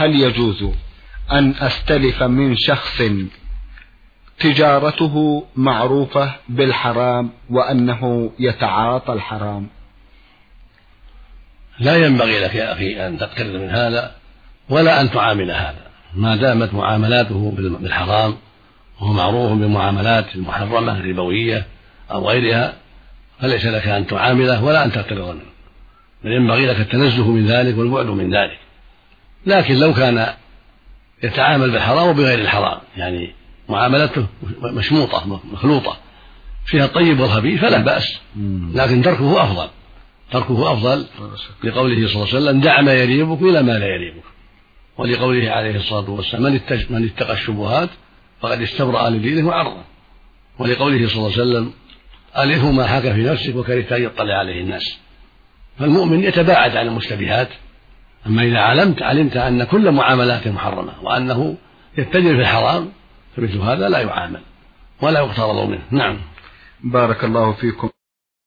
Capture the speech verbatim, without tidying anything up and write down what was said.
هل يجوز أن أستلف من شخص تجارته معروفة بالحرام وأنه يتعاطى الحرام؟ لا ينبغي لك يا أخي أن تقترض من هذا ولا أن تعامل هذا ما دامت معاملاته بالحرام وهو معروف بالمعاملات المحرمة الربوية أو غيرها، فليس لك أن تعامله ولا أن تقترض منه، بل ينبغي لك التنزه من ذلك والبعد من ذلك. لكن لو كان يتعامل بالحرام وبغير الحرام، يعني معاملته مشموطة مخلوطة فيها الطيب والخبيث، فلا بأس، لكن تركه أفضل تركه أفضل لقوله صلى الله عليه وسلم: دع ما يريبك إلى ما لا يريبك، ولقوله عليه الصلاة والسلام: من اتقى الشبهات فقد استبرأ لدينه وعرضه، ولقوله صلى الله عليه وسلم: ألف ما حاك في نفسك وكرهت أن يطلع عليه الناس. فالمؤمن يتباعد عن المشتبهات، أما إذا علمت علمت أن كل معاملاته محرمة وأنه يتجر في الحرام، فمثل هذا لا يعامل ولا يقترض منه. نعم. بارك الله فيكم.